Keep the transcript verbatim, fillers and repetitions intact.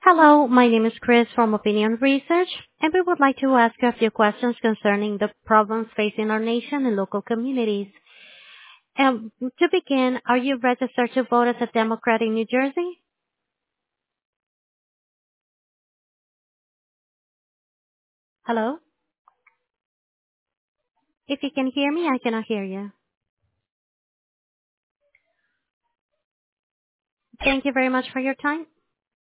Hello, my name is Chris from Opinion Research, and we would like to ask you a few questions concerning the problems facing our nation and local communities. Um, to begin, are you registered to vote as a Democrat in New Jersey? Hello? If you can hear me, I cannot hear you. Thank you very much for your time.